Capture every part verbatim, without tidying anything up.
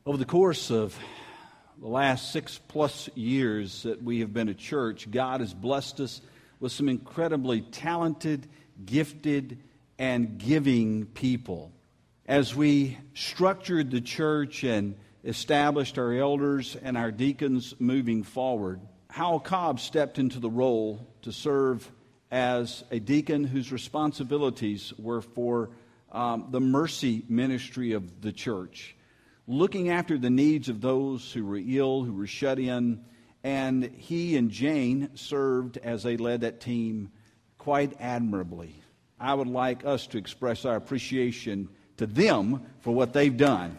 Over the course of the last six plus years that we have been a church, God has blessed us with some incredibly talented, gifted, and giving people. As we structured the church and established our elders and our deacons moving forward, Howell Cobb stepped into the role to serve as a deacon whose responsibilities were for um, the mercy ministry of the church, looking after the needs of those who were ill, who were shut in, and he and Jane served as they led that team quite admirably. I would like us to express our appreciation to them for what they've done.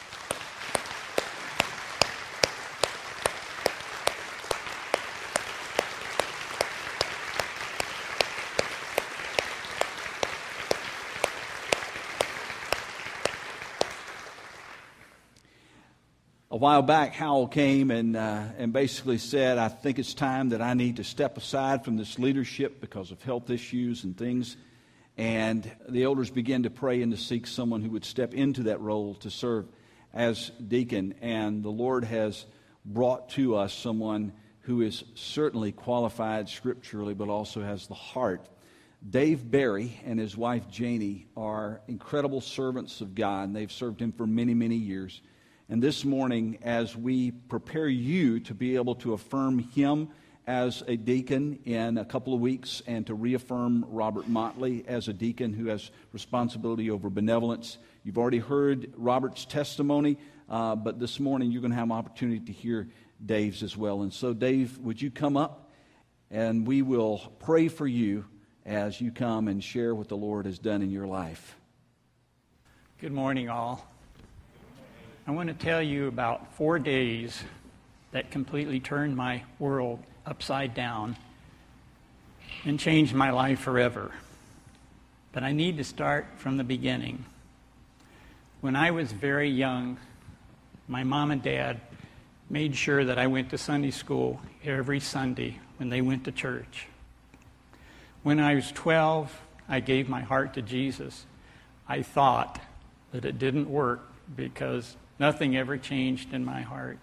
A while back, Howell came and uh, and basically said, I think it's time that I need to step aside from this leadership because of health issues and things. And the elders began to pray and to seek someone who would step into that role to serve as deacon. And the Lord has brought to us someone who is certainly qualified scripturally, but also has the heart. Dave Berry and his wife Janie are incredible servants of God, and they've served Him for many, many years. And this morning, as we prepare you to be able to affirm him as a deacon in a couple of weeks and to reaffirm Robert Motley as a deacon who has responsibility over benevolence, you've already heard Robert's testimony, uh, but this morning you're going to have an opportunity to hear Dave's as well. And so, Dave, would you come up and we will pray for you as you come and share what the Lord has done in your life. Good morning, all. I want to tell you about four days that completely turned my world upside down and changed my life forever. But I need to start from the beginning. When I was very young, my mom and dad made sure that I went to Sunday school every Sunday when they went to church. When I was twelve, I gave my heart to Jesus. I thought that it didn't work because nothing ever changed in my heart.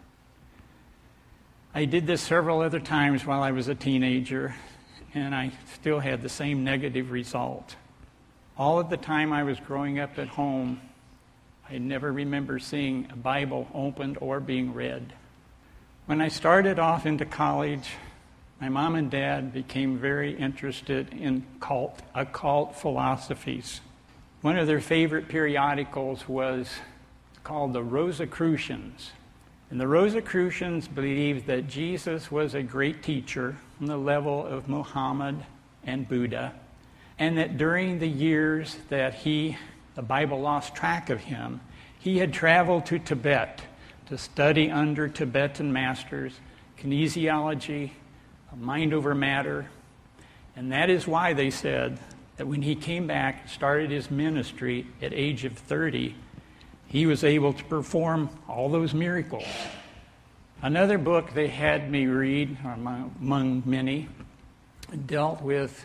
I did this several other times while I was a teenager, and I still had the same negative result. All of the time I was growing up at home, I never remember seeing a Bible opened or being read. When I started off into college, my mom and dad became very interested in cult, occult philosophies. One of their favorite periodicals was called the Rosicrucians. And the Rosicrucians believed that Jesus was a great teacher on the level of Muhammad and Buddha, and that during the years that he, the Bible lost track of him, he had traveled to Tibet to study under Tibetan masters kinesiology, mind over matter, and that is why they said that when he came back, started his ministry at age of thirty, he was able to perform all those miracles. Another book they had me read, among, among many, dealt with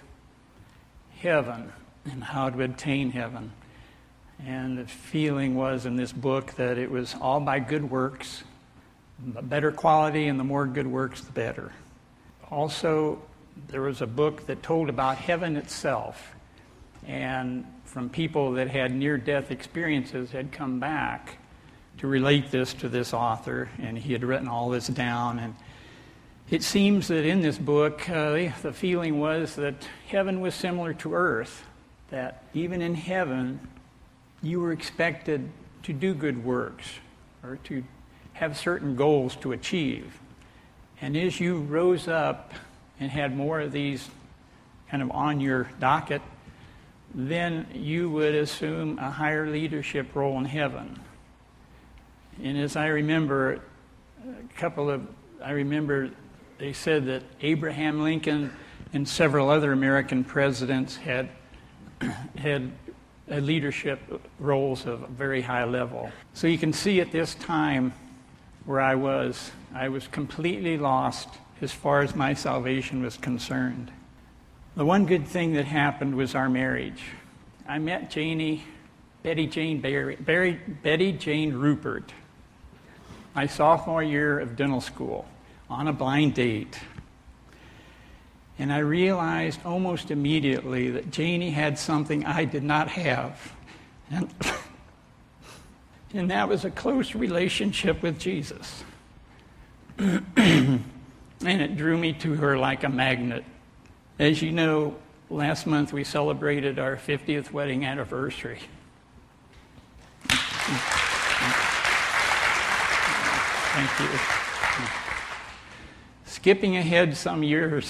heaven and how to obtain heaven. And the feeling was in this book that it was all by good works, the better quality and the more good works, the better. Also, there was a book that told about heaven itself, and from people that had near-death experiences had come back to relate this to this author, and he had written all this down. And it seems that in this book, uh, the feeling was that heaven was similar to earth, that even in heaven, you were expected to do good works or to have certain goals to achieve. And as you rose up and had more of these kind of on your docket, then you would assume a higher leadership role in heaven. And as I remember, a couple of, I remember they said that Abraham Lincoln and several other American presidents had had leadership roles of a very high level. So you can see at this time where I was, I was completely lost as far as my salvation was concerned. The one good thing that happened was our marriage. I met Janie, Betty Jane Barry, Barry, Betty Jane Rupert. my sophomore year of dental school on a blind date. And I realized almost immediately that Janie had something I did not have. And, and that was a close relationship with Jesus. And it drew me to her like a magnet. As you know, last month we celebrated our fiftieth wedding anniversary. Thank you. Skipping ahead some years,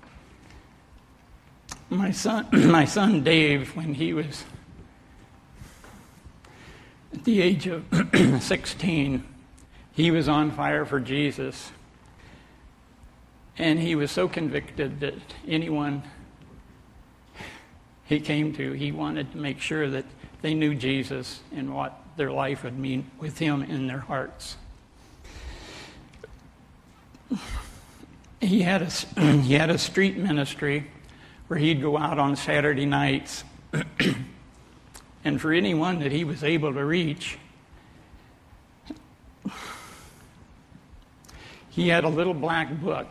my son, my son Dave, when he was at the age of sixteen, he was on fire for Jesus. And he was so convicted that anyone he came to, he wanted to make sure that they knew Jesus and what their life would mean with him in their hearts. He had a, he had a street ministry where he'd go out on Saturday nights, and for anyone that he was able to reach, he had a little black book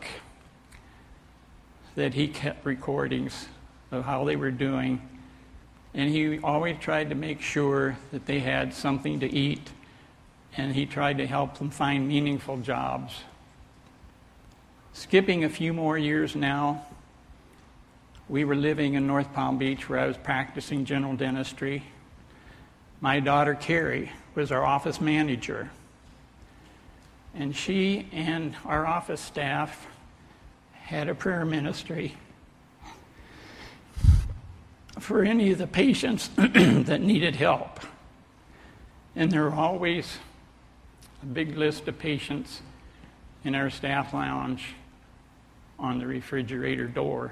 that he kept recordings of how they were doing, and he always tried to make sure that they had something to eat, and he tried to help them find meaningful jobs. Skipping a few more years now, we were living in North Palm Beach where I was practicing general dentistry. My daughter Carrie was our office manager, and she and our office staff had a prayer ministry for any of the patients that needed help. And there were always a big list of patients in our staff lounge on the refrigerator door.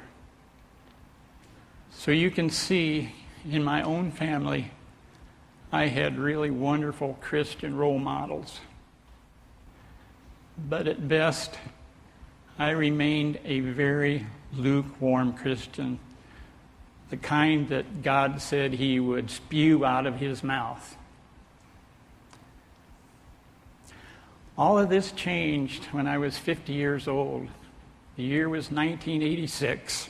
So you can see in my own family, I had really wonderful Christian role models. But at best, I remained a very lukewarm Christian, the kind that God said he would spew out of his mouth. All of this changed when I was fifty years old. The year was nineteen eighty-six.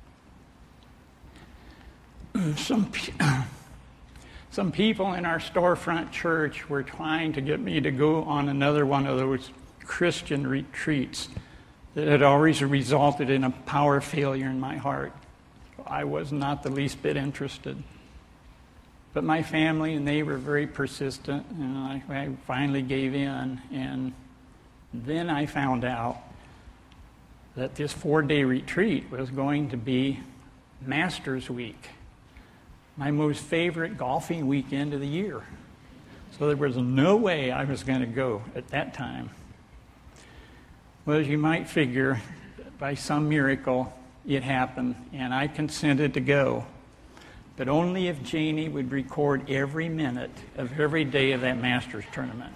Some, some people in our storefront church were trying to get me to go on another one of those Christian retreats that had always resulted in a power failure in my heart. I was not the least bit interested. But my family and they were very persistent, and I, I finally gave in. And then I found out that this four-day retreat was going to be Masters Week, my most favorite golfing weekend of the year. So there was no way I was going to go at that time. Well, as you might figure, by some miracle, it happened, and I consented to go. But only if Janie would record every minute of every day of that Masters tournament.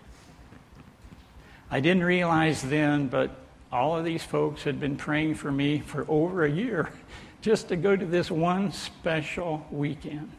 I didn't realize then, but all of these folks had been praying for me for over a year just to go to this one special weekend.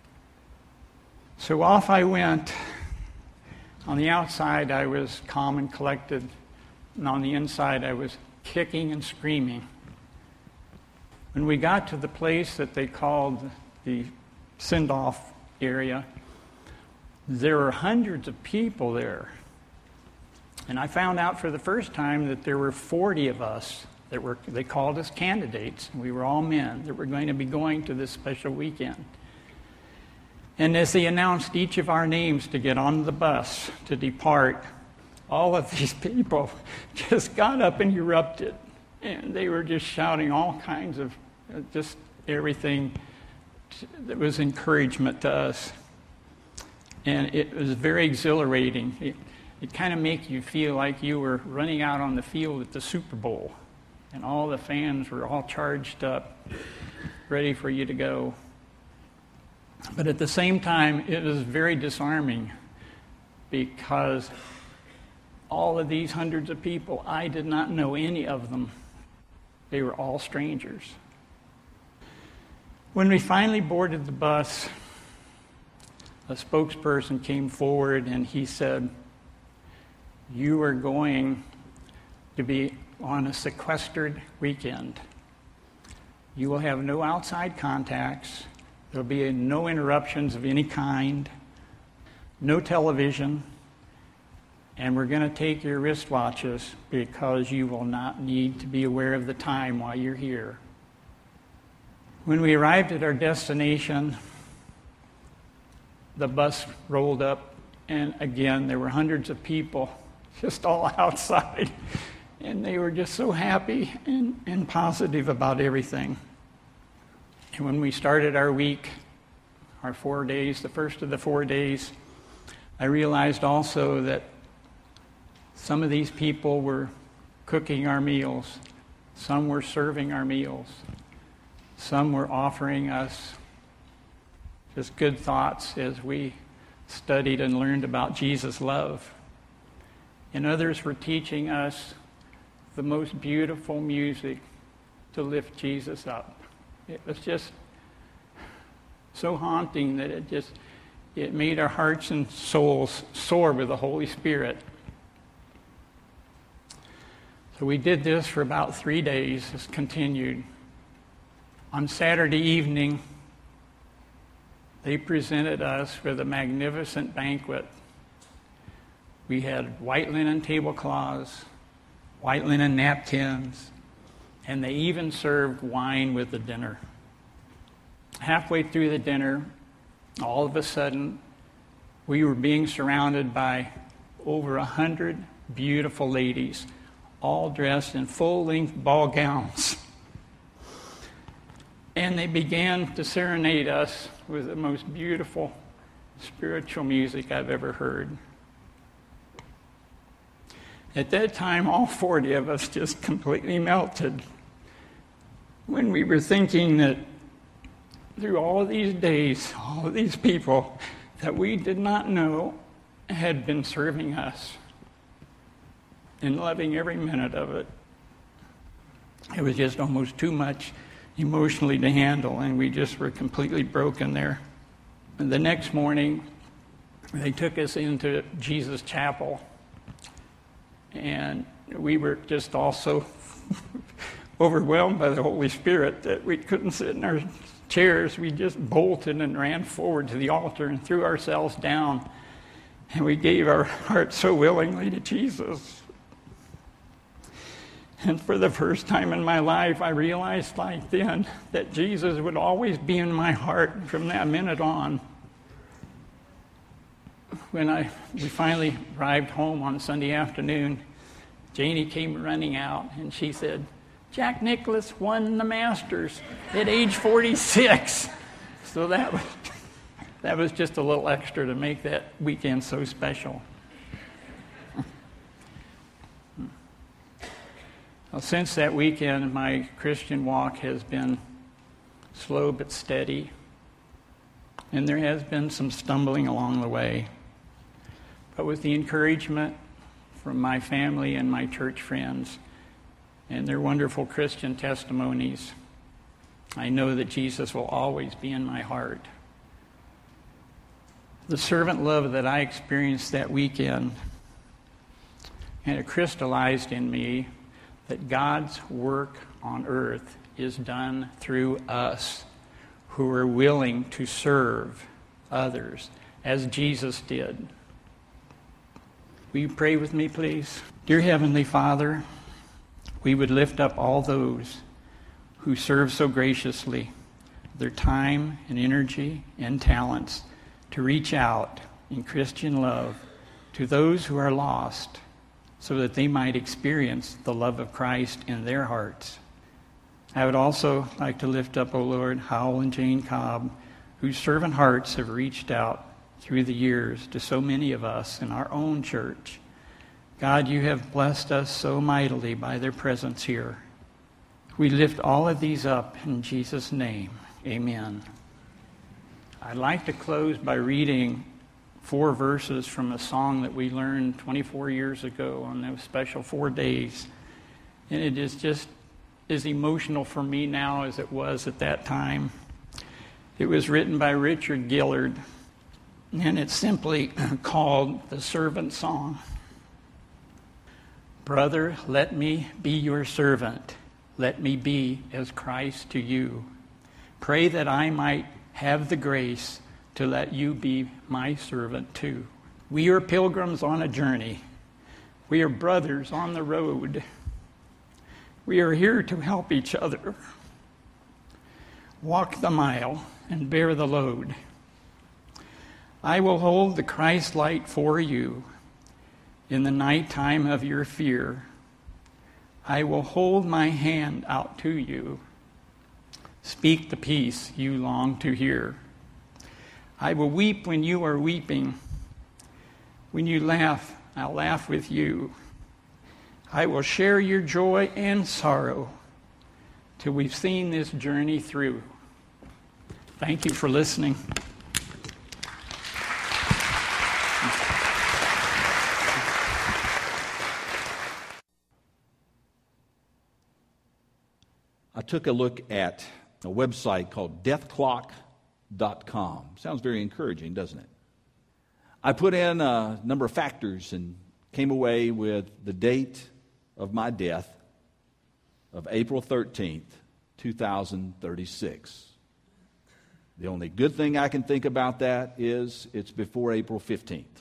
So off I went. On the outside, I was calm and collected, and on the inside, I was kicking and screaming. When we got to the place that they called the send-off area, there were hundreds of people there. And I found out for the first time that there were forty of us that were, they called us candidates. We were all men that were going to be going to this special weekend. And as they announced each of our names to get on the bus to depart, all of these people just got up and erupted. And they were just shouting all kinds of, uh, just everything that was encouragement to us. And it was very exhilarating. It, it kind of made you feel like you were running out on the field at the Super Bowl. And all the fans were all charged up, ready for you to go. But at the same time, it was very disarming because all of these hundreds of people, I did not know any of them. They were all strangers. When we finally boarded the bus, a spokesperson came forward and he said, you are going to be on a sequestered weekend. You will have no outside contacts. There will be no interruptions of any kind, no television, and we're going to take your wristwatches because you will not need to be aware of the time while you're here. When we arrived at our destination, the bus rolled up, and again, there were hundreds of people just all outside, and they were just so happy and, and positive about everything. And when we started our week, our four days, the first of the four days, I realized also that some of these people were cooking our meals. Some were serving our meals. Some were offering us just good thoughts as we studied and learned about Jesus' love. And others were teaching us the most beautiful music to lift Jesus up. It was just so haunting that it just, it made our hearts and souls soar with the Holy Spirit. So we did this for about three days. It's continued. On Saturday evening, they presented us with a magnificent banquet. We had white linen tablecloths, white linen napkins, and they even served wine with the dinner. Halfway through the dinner, all of a sudden, we were being surrounded by over a hundred beautiful ladies, all dressed in full-length ball gowns. And they began to serenade us with the most beautiful spiritual music I've ever heard. At that time, all forty of us just completely melted when we were thinking that through all of these days, all of these people that we did not know had been serving us and loving every minute of it. It was just almost too much emotionally to handle, and we just were completely broken there. And the next morning, they took us into Jesus Chapel, and we were just also overwhelmed by the Holy Spirit that we couldn't sit in our chairs. We just bolted and ran forward to the altar and threw ourselves down, and we gave our hearts so willingly to Jesus. And for the first time in my life, I realized like then that Jesus would always be in my heart from that minute on. When I we finally arrived home on Sunday afternoon, Janie came running out, and she said, "Jack Nicklaus won the Masters at age forty-six. So that was, that was just a little extra to make that weekend so special. Well, since that weekend, my Christian walk has been slow but steady, and there has been some stumbling along the way. But with the encouragement from my family and my church friends and their wonderful Christian testimonies, I know that Jesus will always be in my heart. The servant love that I experienced that weekend, and it crystallized in me that God's work on earth is done through us who are willing to serve others as Jesus did. Will you pray with me, please? Dear Heavenly Father, we would lift up all those who serve so graciously their time and energy and talents to reach out in Christian love to those who are lost, so that they might experience the love of Christ in their hearts. I would also like to lift up, O Lord, Howell and Jane Cobb, whose servant hearts have reached out through the years to so many of us in our own church. God, you have blessed us so mightily by their presence here. We lift all of these up in Jesus' name. Amen. I'd like to close by reading four verses from a song that we learned twenty-four years ago on those special four days. And it is just as emotional for me now as it was at that time. It was written by Richard Gillard, and it's simply called The Servant Song. Brother, let me be your servant. Let me be as Christ to you. Pray that I might have the grace to let you be my servant too. We are pilgrims on a journey. We are brothers on the road. We are here to help each other. Walk the mile and bear the load. I will hold the Christ light for you in the night time of your fear. I will hold my hand out to you. Speak the peace you long to hear. I will weep when you are weeping. When you laugh, I'll laugh with you. I will share your joy and sorrow till we've seen this journey through. Thank you for listening. I took a look at a website called death clock dot com. Sounds very encouraging, doesn't it? I put in a number of factors and came away with the date of my death of April thirteenth, two thousand thirty-six. The only good thing I can think about that is it's before April fifteenth.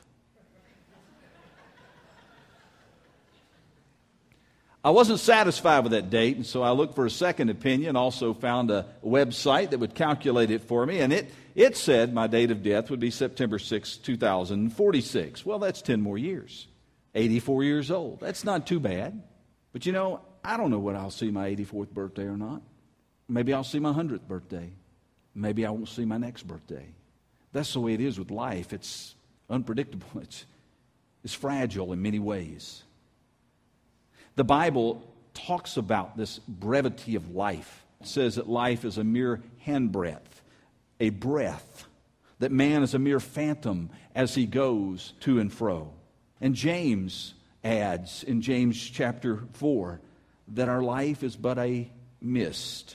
I wasn't satisfied with that date, and so I looked for a second opinion, also found a website that would calculate it for me, and it, it said my date of death would be September sixth, two thousand forty-six. Well, that's ten more years. eighty-four years old. That's not too bad. But you know, I don't know what I'll see my eighty-fourth birthday or not. Maybe I'll see my one hundredth birthday. Maybe I won't see my next birthday. That's the way it is with life. It's unpredictable. It's, it's fragile in many ways. The Bible talks about this brevity of life. It says that life is a mere handbreadth, a breath, that man is a mere phantom as he goes to and fro. And James adds in James chapter four that our life is but a mist.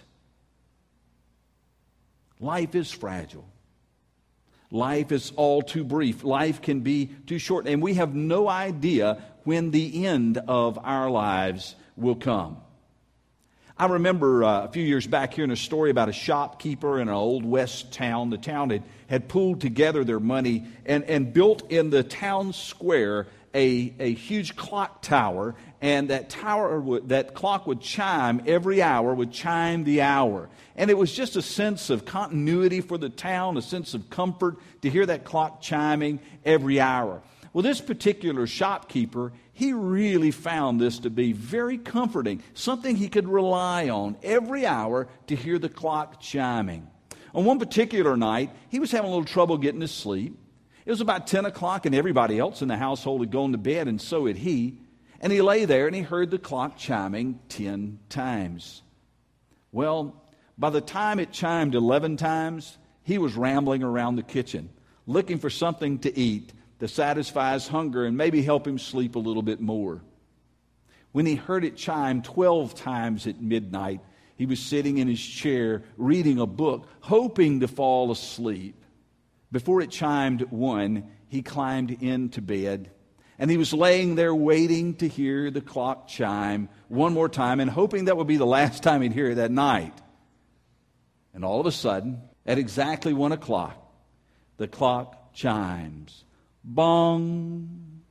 Life is fragile. Life is all too brief. Life can be too short. And we have no idea when the end of our lives will come. I remember uh, a few years back hearing a story about a shopkeeper in an old west town. The town had, had pooled together their money and, and built in the town square a, a huge clock tower. And that tower, would, that clock would chime every hour, would chime the hour. And it was just a sense of continuity for the town, a sense of comfort to hear that clock chiming every hour. Well, this particular shopkeeper, he really found this to be very comforting, something he could rely on every hour to hear the clock chiming. On one particular night, he was having a little trouble getting to sleep. It was about ten o'clock, and everybody else in the household had gone to bed, and so had he. And he lay there, and he heard the clock chiming ten times. Well, by the time it chimed eleven times, he was rambling around the kitchen, looking for something to eat to satisfy his hunger and maybe help him sleep a little bit more. When he heard it chime twelve times at midnight, he was sitting in his chair reading a book, hoping to fall asleep. Before it chimed one, he climbed into bed, and he was laying there waiting to hear the clock chime one more time and hoping that would be the last time he'd hear it that night. And all of a sudden, at exactly one o'clock, the clock chimes. Bong.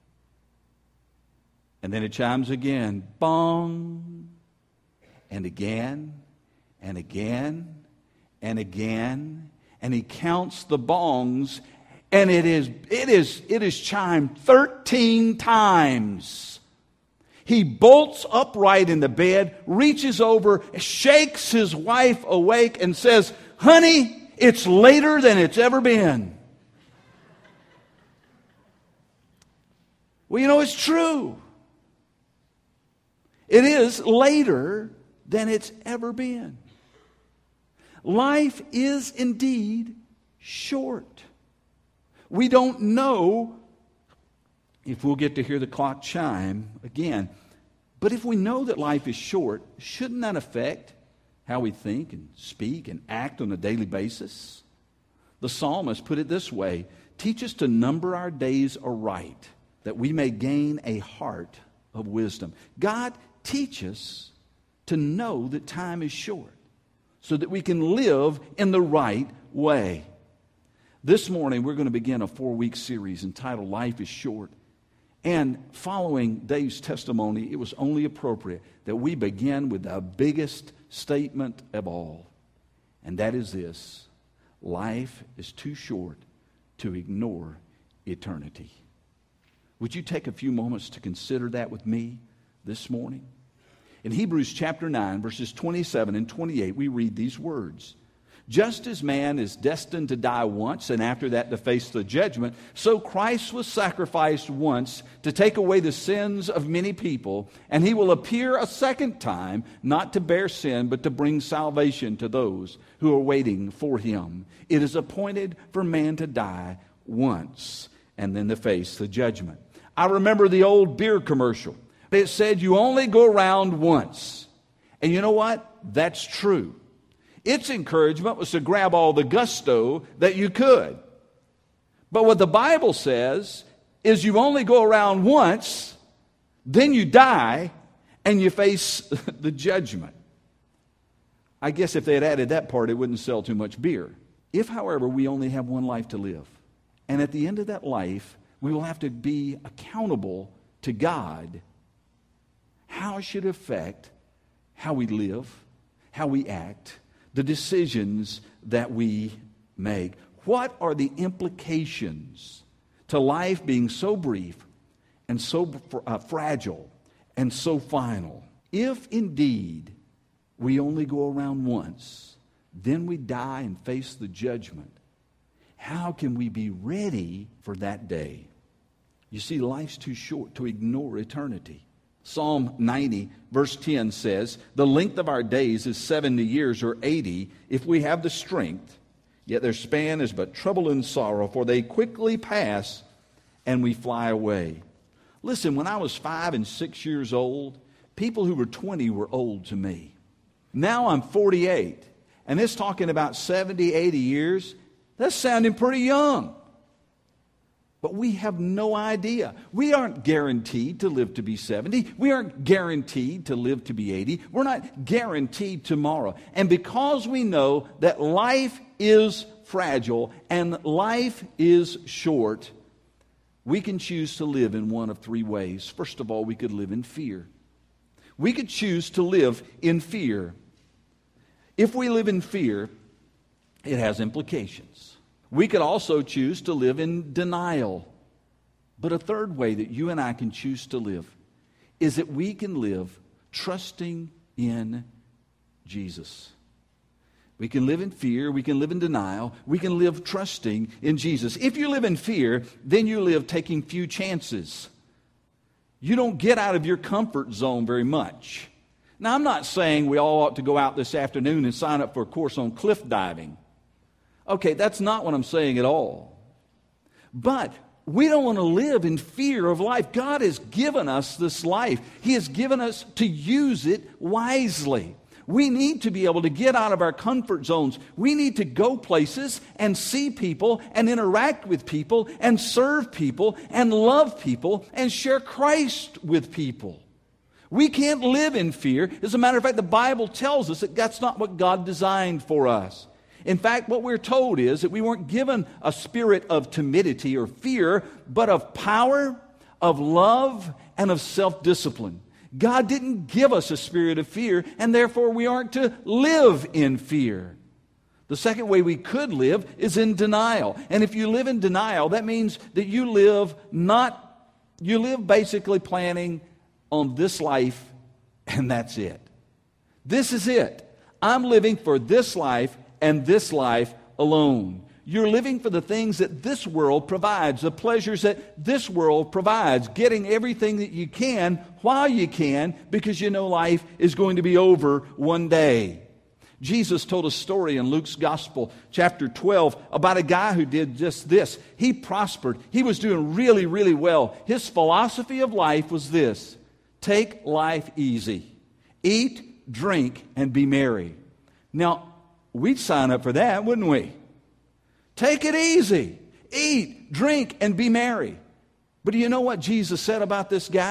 And then it chimes again. Bong. And again, and again, and again. And he counts the bongs, and it is it is it is chimed thirteen times. He bolts upright in the bed, reaches over, shakes his wife awake, and says, "Honey, it's later than it's ever been." Well, you know, it's true. It is later than it's ever been. Life is indeed short. We don't know if we'll get to hear the clock chime again. But if we know that life is short, shouldn't that affect how we think and speak and act on a daily basis? The psalmist put it this way: teach us to number our days aright, that we may gain a heart of wisdom. God, teach us to know that time is short so that we can live in the right way. This morning, we're going to begin a four-week series entitled Life is Short. And following Dave's testimony, it was only appropriate that we begin with the biggest statement of all. And that is this: life is too short to ignore eternity. Would you take a few moments to consider that with me this morning? In Hebrews chapter nine, verses twenty-seven and twenty-eight, we read these words: just as man is destined to die once and after that to face the judgment, so Christ was sacrificed once to take away the sins of many people, and he will appear a second time, not to bear sin, but to bring salvation to those who are waiting for him. It is appointed for man to die once and then to face the judgment. I remember the old beer commercial. It said you only go around once. And you know what? That's true. Its encouragement was to grab all the gusto that you could. But what the Bible says is you only go around once, then you die, and you face the judgment. I guess if they had added that part, it wouldn't sell too much beer. If, however, we only have one life to live, and at the end of that life, we will have to be accountable to God, how it should affect how we live, how we act, the decisions that we make. What are the implications to life being so brief and so uh, fragile and so final? If indeed we only go around once, then we die and face the judgment, how can we be ready for that day? You see, life's too short to ignore eternity. Psalm ninety, verse ten says, the length of our days is seventy years or eighty, if we have the strength. Yet their span is but trouble and sorrow, for they quickly pass and we fly away. Listen, when I was five and six years old, people who were twenty were old to me. Now I'm forty-eight, and it's talking about seventy, eighty years. That's sounding pretty young. But we have no idea. We aren't guaranteed to live to be seventy. We aren't guaranteed to live to be eighty. We're not guaranteed tomorrow. And because we know that life is fragile and life is short, we can choose to live in one of three ways. First of all, we could live in fear. We could choose to live in fear. If we live in fear, it has implications. We could also choose to live in denial. But a third way that you and I can choose to live is that we can live trusting in Jesus. We can live in fear, we can live in denial, we can live trusting in Jesus. If you live in fear, then you live taking few chances. You don't get out of your comfort zone very much. Now, I'm not saying we all ought to go out this afternoon and sign up for a course on cliff diving. Okay, that's not what I'm saying at all. But we don't want to live in fear of life. God has given us this life. He has given us to use it wisely. We need to be able to get out of our comfort zones. We need to go places and see people and interact with people and serve people and love people and share Christ with people. We can't live in fear. As a matter of fact, the Bible tells us that that's not what God designed for us. In fact, what we're told is that we weren't given a spirit of timidity or fear, but of power, of love, and of self-discipline. God didn't give us a spirit of fear, and therefore we aren't to live in fear. The second way we could live is in denial. And if you live in denial, that means that you live not, you live basically planning on this life, and that's it. This is it. I'm living for this life and this life alone. You're living for the things that this world provides, the pleasures that this world provides, getting everything that you can while you can, because you know life is going to be over one day. Jesus told a story in Luke's Gospel, chapter twelve, about a guy who did just this. He prospered. He was doing really, really well. His philosophy of life was this: take life easy. Eat, drink, and be merry. Now, we'd sign up for that, wouldn't we? Take it easy. Eat, drink, and be merry. But do you know what Jesus said about this guy?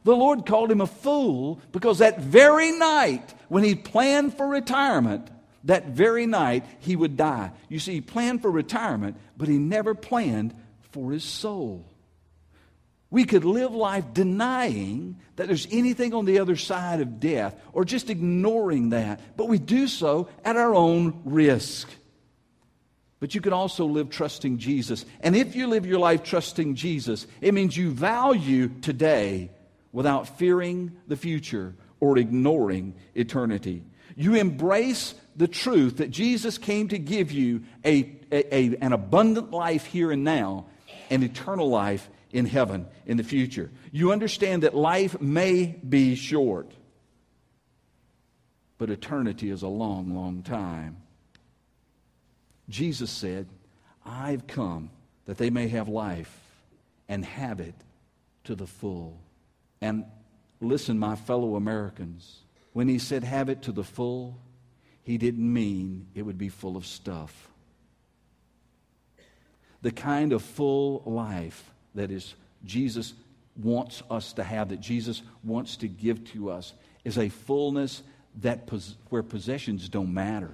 The Lord called him a fool because that very night when he planned for retirement, that very night he would die. You see, he planned for retirement, but he never planned for his soul. We could live life denying that there's anything on the other side of death or just ignoring that, but we do so at our own risk. But you can also live trusting Jesus. And if you live your life trusting Jesus, it means you value today without fearing the future or ignoring eternity. You embrace the truth that Jesus came to give you a, a, a, an abundant life here and now and eternal life in heaven in the future. You understand that life may be short, but eternity is a long, long time. Jesus said, I've come that they may have life and have it to the full. And listen, my fellow Americans, when he said have it to the full, he didn't mean it would be full of stuff. The kind of full life that is Jesus wants us to have, that Jesus wants to give to us, is a fullness that pos- where possessions don't matter.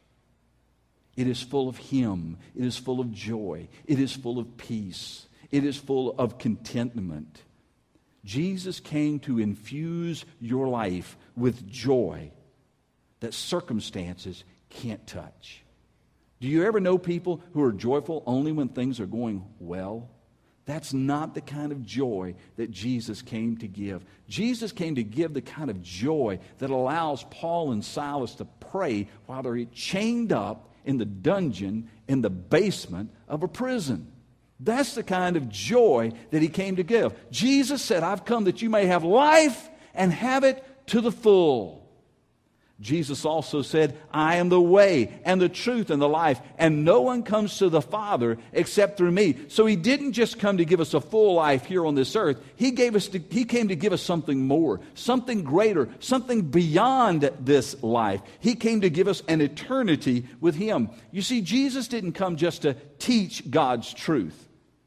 It is full of Him. It is full of joy. It is full of peace. It is full of contentment. Jesus came to infuse your life with joy that circumstances can't touch. Do you ever know people who are joyful only when things are going well? That's not the kind of joy that Jesus came to give. Jesus came to give the kind of joy that allows Paul and Silas to pray while they're chained up in the dungeon in the basement of a prison. That's the kind of joy that he came to give. Jesus said, I've come that you may have life and have it to the full. Jesus also said, I am the way and the truth and the life, and no one comes to the Father except through me. So he didn't just come to give us a full life here on this earth. He gave us to, he came to give us something more, something greater, something beyond this life. He came to give us an eternity with Him. You see, Jesus didn't come just to teach God's truth.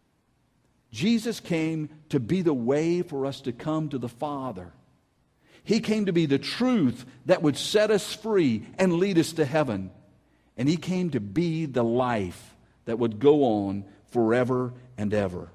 Jesus came to be the way for us to come to the Father. He came to be the truth that would set us free and lead us to heaven. And He came to be the life that would go on forever and ever.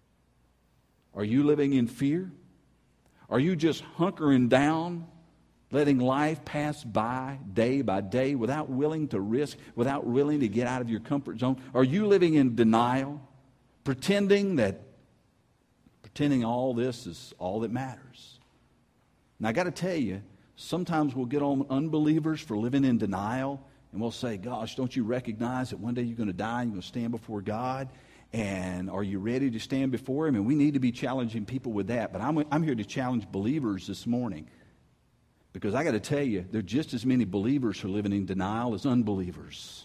Are you living in fear? Are you just hunkering down, letting life pass by day by day without willing to risk, without willing to get out of your comfort zone? Are you living in denial, pretending that, pretending all this is all that matters? Now, I got to tell you, sometimes we'll get on unbelievers for living in denial, and we'll say, gosh, don't you recognize that one day you're going to die and you're going to stand before God? And are you ready to stand before Him? And we need to be challenging people with that. But I'm, I'm here to challenge believers this morning, because I got to tell you, there are just as many believers who are living in denial as unbelievers.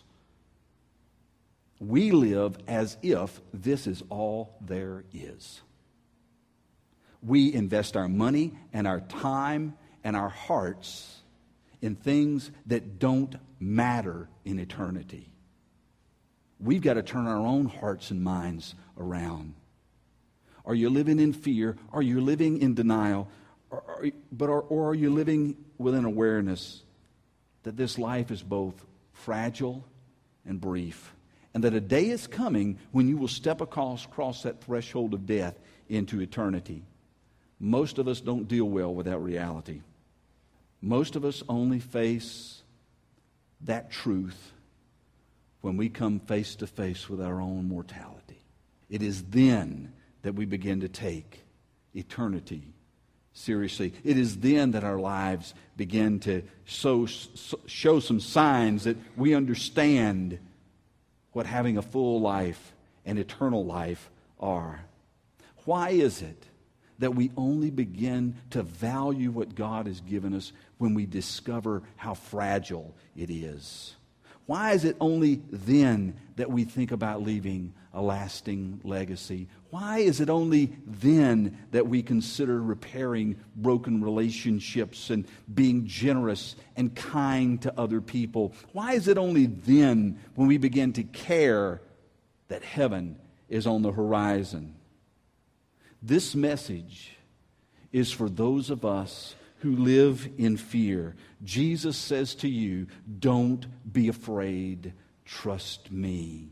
We live as if this is all there is. We invest our money and our time and our hearts in things that don't matter in eternity. We've got to turn our own hearts and minds around. Are you living in fear? Are you living in denial? Or, or, but are, or are you living with an awareness that this life is both fragile and brief, and that a day is coming when you will step across, across that threshold of death into eternity? Most of us don't deal well with that reality. Most of us only face that truth when we come face to face with our own mortality. It is then that we begin to take eternity seriously. It is then that our lives begin to show, show some signs that we understand what having a full life and eternal life are. Why is it that we only begin to value what God has given us when we discover how fragile it is? Why is it only then that we think about leaving a lasting legacy? Why is it only then that we consider repairing broken relationships and being generous and kind to other people? Why is it only then when we begin to care that heaven is on the horizon? This message is for those of us who live in fear. Jesus says to you, don't be afraid, trust me.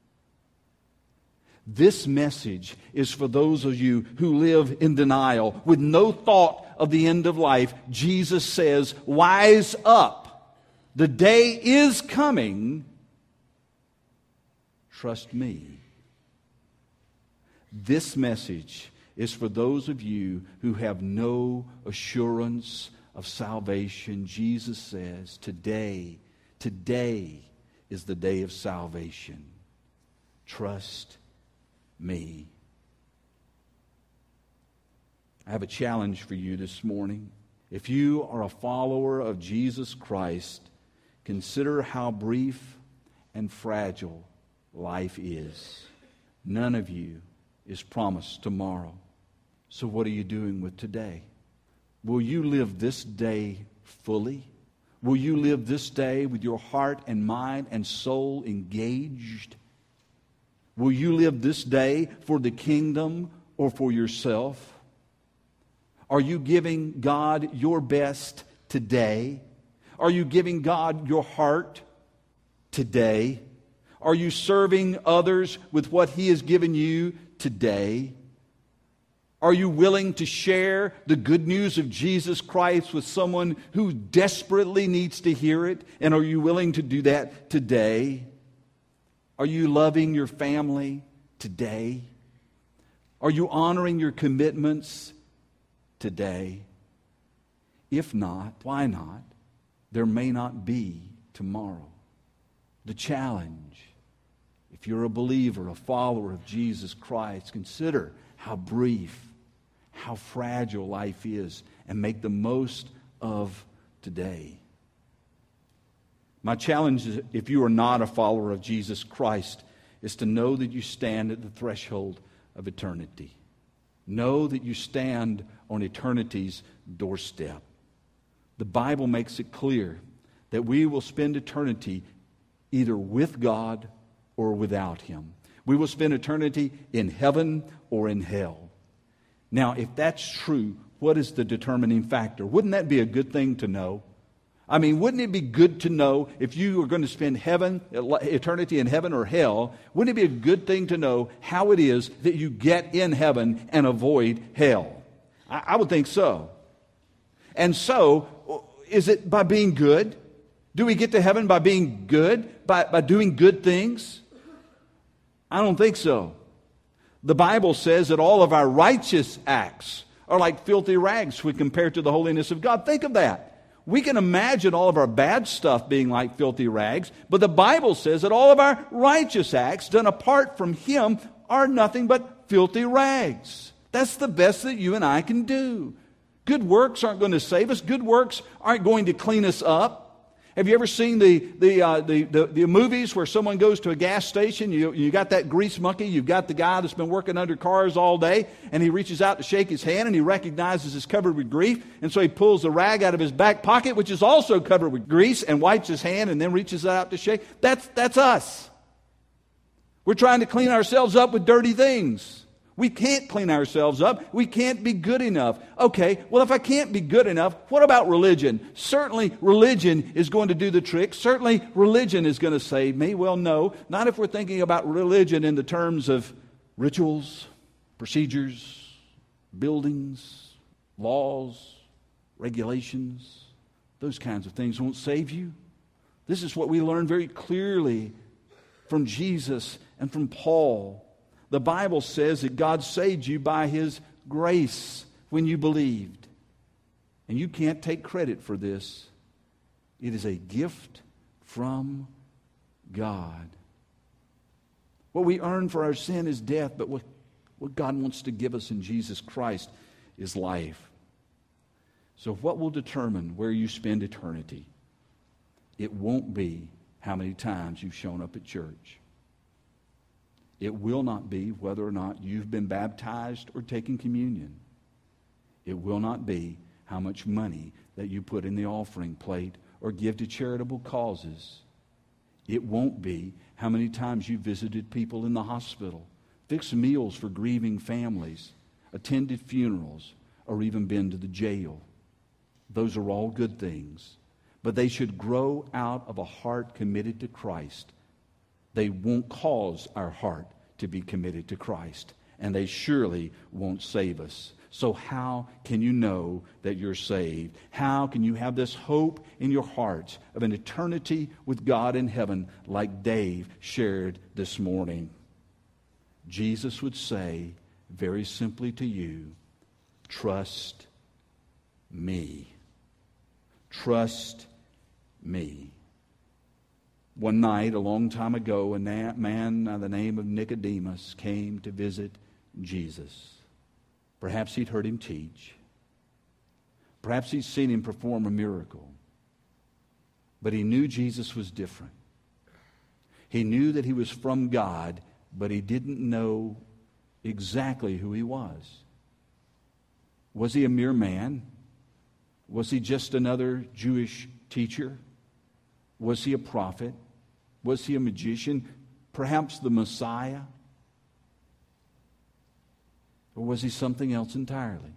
This message is for those of you who live in denial with no thought of the end of life. Jesus says, wise up. The day is coming. Trust me. This message is for those of you who have no assurance of salvation. Jesus says, today, today is the day of salvation. Trust me. I have a challenge for you this morning. If you are a follower of Jesus Christ, consider how brief and fragile life is. None of you is promised tomorrow. So what are you doing with today? Will you live this day fully? Will you live this day with your heart and mind and soul engaged? Will you live this day for the kingdom or for yourself? Are you giving God your best today? Are you giving God your heart today? Are you serving others with what He has given you today? Are you willing to share the good news of Jesus Christ with someone who desperately needs to hear it? And are you willing to do that today? Are you loving your family today? Are you honoring your commitments today? If not, why not? There may not be tomorrow. The challenge, if you're a believer, a follower of Jesus Christ, consider how brief, how fragile life is, and make the most of today. My challenge, is, if you are not a follower of Jesus Christ, is to know that you stand at the threshold of eternity. Know that you stand on eternity's doorstep. The Bible makes it clear that we will spend eternity either with God or without Him. We will spend eternity in heaven or in hell. Now, if that's true, what is the determining factor? Wouldn't that be a good thing to know? I mean, wouldn't it be good to know if you are going to spend heaven, eternity in heaven or hell, wouldn't it be a good thing to know how it is that you get in heaven and avoid hell? I, I would think so. And so, is it by being good? Do we get to heaven by being good? By, by doing good things? I don't think so. The Bible says that all of our righteous acts are like filthy rags when compared to the holiness of God. Think of that. We can imagine all of our bad stuff being like filthy rags, but the Bible says that all of our righteous acts done apart from Him are nothing but filthy rags. That's the best that you and I can do. Good works aren't going to save us. Good works aren't going to clean us up. Have you ever seen the the, uh, the the the movies where someone goes to a gas station? You you got that grease monkey. You've got the guy that's been working under cars all day, and he reaches out to shake his hand, and he recognizes it's covered with grease, and so he pulls the rag out of his back pocket, which is also covered with grease, and wipes his hand, and then reaches out to shake. That's that's us. We're trying to clean ourselves up with dirty things. We can't clean ourselves up. We can't be good enough. Okay, well, if I can't be good enough, what about religion? Certainly religion is going to do the trick. Certainly religion is going to save me. Well, no, not if we're thinking about religion in the terms of rituals, procedures, buildings, laws, regulations. Those kinds of things won't save you. This is what we learn very clearly from Jesus and from Paul. The Bible says that God saved you by His grace when you believed. And you can't take credit for this. It is a gift from God. What we earn for our sin is death, but what, what God wants to give us in Jesus Christ is life. So what will determine where you spend eternity? It won't be how many times you've shown up at church. It will not be whether or not you've been baptized or taken communion. It will not be how much money that you put in the offering plate or give to charitable causes. It won't be how many times you visited people in the hospital, fixed meals for grieving families, attended funerals, or even been to the jail. Those are all good things. But they should grow out of a heart committed to Christ. They won't cause our heart to be committed to Christ. And they surely won't save us. So how can you know that you're saved? How can you have this hope in your heart of an eternity with God in heaven like Dave shared this morning? Jesus would say very simply to you, trust me. Trust me. One night, a long time ago, a man by the name of Nicodemus came to visit Jesus. Perhaps he'd heard him teach. Perhaps he'd seen him perform a miracle. But he knew Jesus was different. He knew that he was from God, but he didn't know exactly who he was. Was he a mere man? Was he just another Jewish teacher? Was he a prophet? Was he a magician? Perhaps the Messiah? Or was he something else entirely?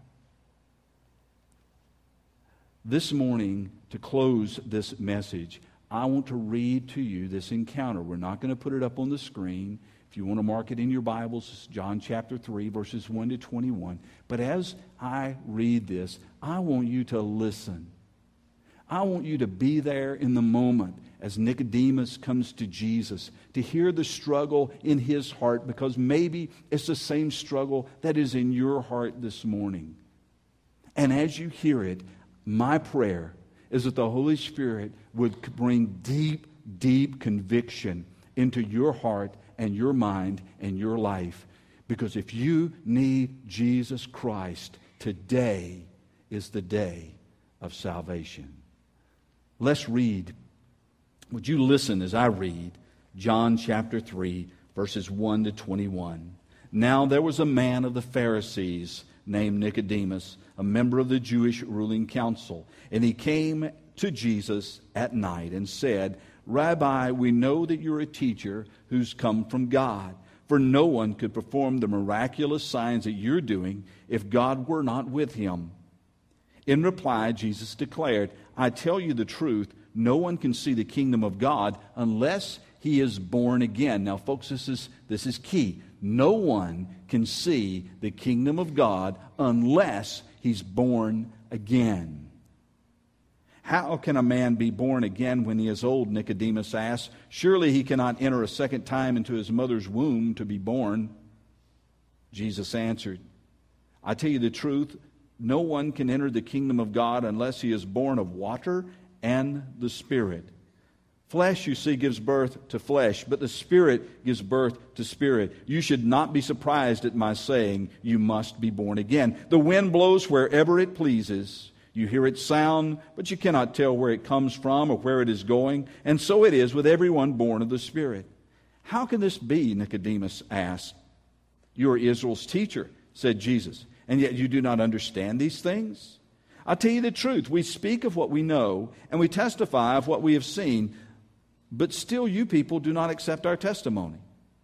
This morning, to close this message, I want to read to you this encounter. We're not going to put it up on the screen. If you want to mark it in your Bibles, it's John chapter three, verses one to twenty-one. But as I read this, I want you to listen. I want you to be there in the moment as Nicodemus comes to Jesus, to hear the struggle in his heart, because maybe it's the same struggle that is in your heart this morning. And as you hear it, my prayer is that the Holy Spirit would bring deep, deep conviction into your heart and your mind and your life. Because if you need Jesus Christ, today is the day of salvation. Let's read. Would you listen as I read John chapter three, verses one to twenty-one. Now there was a man of the Pharisees named Nicodemus, a member of the Jewish ruling council. And he came to Jesus at night and said, Rabbi, we know that you're a teacher who's come from God. For no one could perform the miraculous signs that you're doing if God were not with him. In reply, Jesus declared, I tell you the truth, no one can see the kingdom of God unless he is born again. Now, folks, this is, this is key. No one can see the kingdom of God unless he's born again. How can a man be born again when he is old? Nicodemus asked. Surely he cannot enter a second time into his mother's womb to be born. Jesus answered, I tell you the truth, no one can enter the kingdom of God unless he is born of water and the Spirit. Flesh, you see, gives birth to flesh, but the Spirit gives birth to spirit. You should not be surprised at my saying, you must be born again. The wind blows wherever it pleases. You hear its sound, but you cannot tell where it comes from or where it is going. And so it is with everyone born of the Spirit. How can this be? Nicodemus asked. You are Israel's teacher, said Jesus, and yet you do not understand these things? I tell you the truth, we speak of what we know, and we testify of what we have seen, but still you people do not accept our testimony.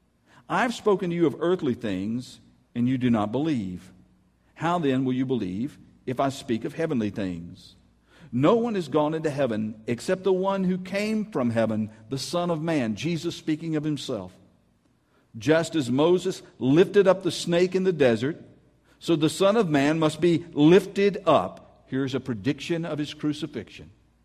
I have spoken to you of earthly things, and you do not believe. How then will you believe if I speak of heavenly things? No one has gone into heaven except the one who came from heaven, the Son of Man, Jesus speaking of himself. Just as Moses lifted up the snake in the desert, so the Son of Man must be lifted up. Here's a prediction of his crucifixion.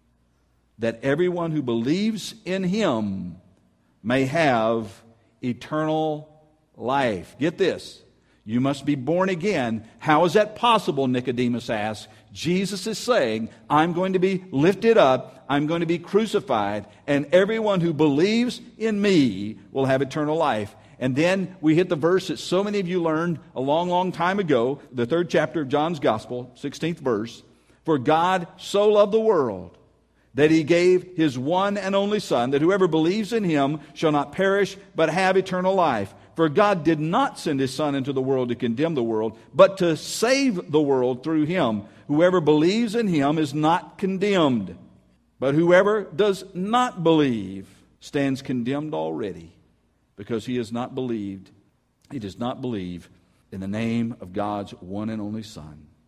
That everyone who believes in him may have eternal life. Get this. You must be born again. How is that possible? Nicodemus asked. Jesus is saying, I'm going to be lifted up, I'm going to be crucified, and everyone who believes in me will have eternal life. And then we hit the verse that so many of you learned a long, long time ago, the third chapter of John's Gospel, sixteenth verse. For God so loved the world that he gave his one and only Son, that whoever believes in him shall not perish, but have eternal life. For God did not send his Son into the world to condemn the world, but to save the world through him. Whoever believes in him is not condemned, but whoever does not believe stands condemned already, because he has not believed, he does not believe in the name of God's one and only Son.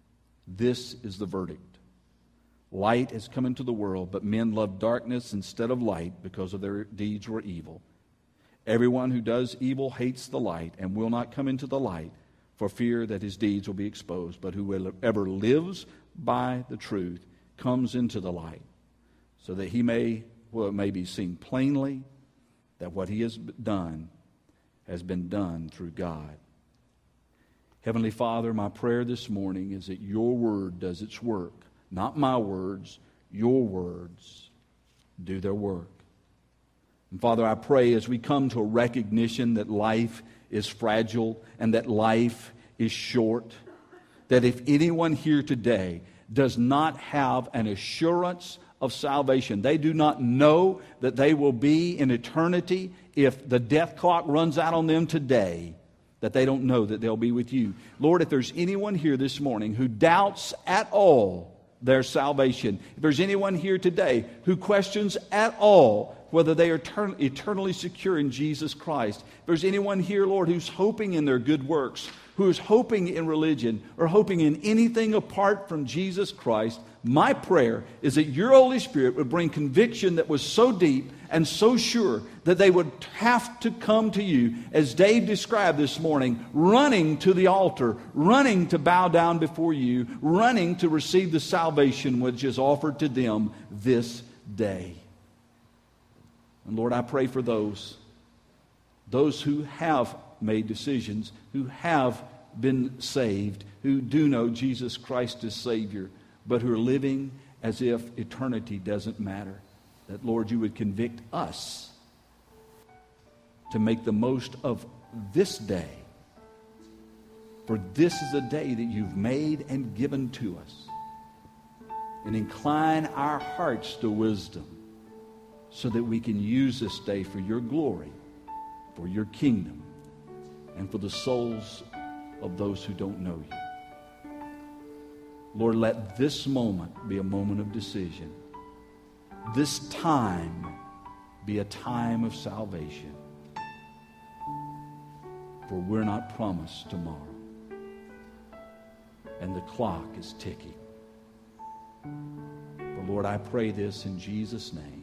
This is the verdict. Light has come into the world, but men love darkness instead of light because of their deeds were evil. Everyone who does evil hates the light and will not come into the light for fear that his deeds will be exposed. But whoever lives by the truth comes into the light, so that he may, well, it may be seen plainly that what he has done has been done through God. Heavenly Father, my prayer this morning is that your word does its work. Not my words, your words do their work. And Father, I pray as we come to a recognition that life is fragile and that life is short, that if anyone here today does not have an assurance of salvation, they do not know that they will be in eternity if the death clock runs out on them today, that they don't know that they'll be with you. Lord, if there's anyone here this morning who doubts at all their salvation, if there's anyone here today who questions at all whether they are etern- eternally secure in Jesus Christ, if there's anyone here, Lord, who's hoping in their good works, who is hoping in religion or hoping in anything apart from Jesus Christ, my prayer is that your Holy Spirit would bring conviction that was so deep and so sure that they would have to come to you, as Dave described this morning, running to the altar, running to bow down before you, running to receive the salvation which is offered to them this day. And Lord, I pray for those, those who have made decisions, who have been saved, who do know Jesus Christ as Savior, but who are living as if eternity doesn't matter. That, Lord, you would convict us to make the most of this day. For this is a day that you've made and given to us. And incline our hearts to wisdom so that we can use this day for your glory, for your kingdom, and for the souls of those who don't know you. Lord, let this moment be a moment of decision. This time be a time of salvation. For we're not promised tomorrow. And the clock is ticking. But Lord, I pray this in Jesus' name.